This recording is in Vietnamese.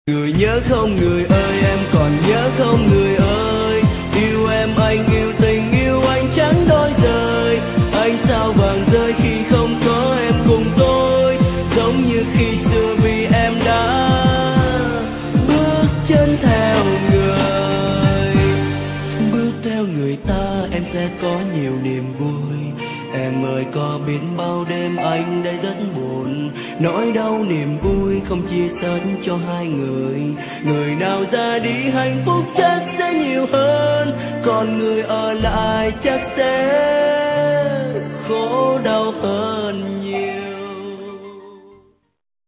Người nhớ không người ơi, em còn nhớ không người ơi? Yêu em anh yêu tình yêu anh chẳng đôi rời. Anh sao vàng rơi khi không có em cùng tôi, giống như khi xưa vì em đã bước chân theo người. Bước theo người ta em sẽ có nhiều niềm vui. Em ơi có biết bao đêm anh đã rất buồn, nỗi đau niềm vui không chia sẻ cho hai người. Người nào ra đi hạnh phúc chắc sẽ nhiều hơn, còn người ở lại chắc sẽ khổ đau hơn.